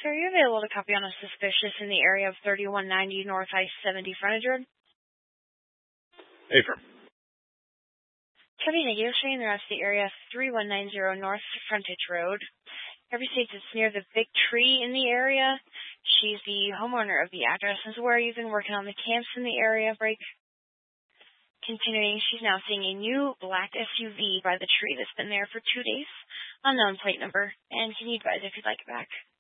Are you available to copy on a suspicious in the area of 3190 North I-70 frontage road? Affirm. Copy negative, showing the rest of the area 3190 North Frontage Road. Every states it's near the big tree in the area. She's the homeowner of the address and is aware you've been working on the camps in the area. Break. Continuing, she's now seeing a new black SUV by the tree that's been there for 2 days. Unknown plate number. And can you advise if you'd like it back?